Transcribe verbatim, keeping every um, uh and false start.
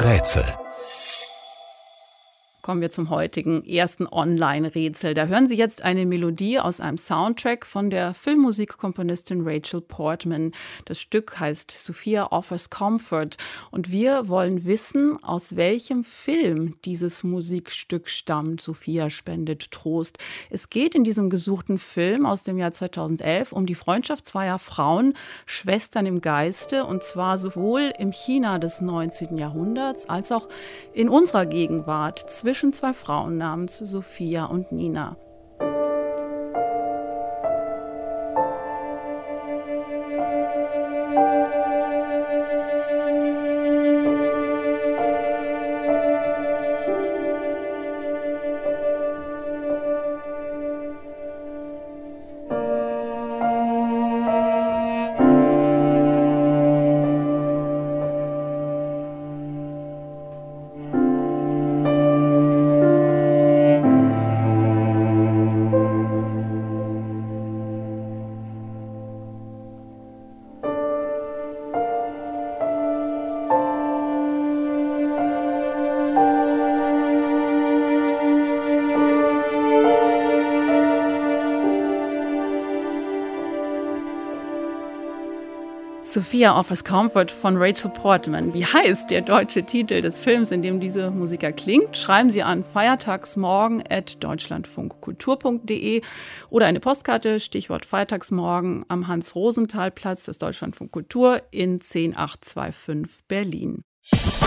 Rätsel. Kommen wir zum heutigen ersten Online-Rätsel. Da hören Sie jetzt eine Melodie aus einem Soundtrack von der Filmmusikkomponistin Rachel Portman. Das Stück heißt Sophia Offers Comfort. Und wir wollen wissen, aus welchem Film dieses Musikstück stammt. Sophia spendet Trost. Es geht in diesem gesuchten Film aus dem Jahr zweitausendelf um die Freundschaft zweier Frauen, Schwestern im Geiste, und zwar sowohl im China des neunzehnten Jahrhunderts als auch in unserer Gegenwart zwischen zwei Frauen namens Sophia und Nina. Sophia Offers Comfort von Rachel Portman. Wie heißt der deutsche Titel des Films, in dem diese Musik erklingt? Schreiben Sie an feiertagsmorgen at deutschlandfunkkultur punkt de oder eine Postkarte, Stichwort Feiertagsmorgen, am Hans-Rosenthal-Platz des Deutschlandfunk Kultur in zehn acht zwei fünf Berlin.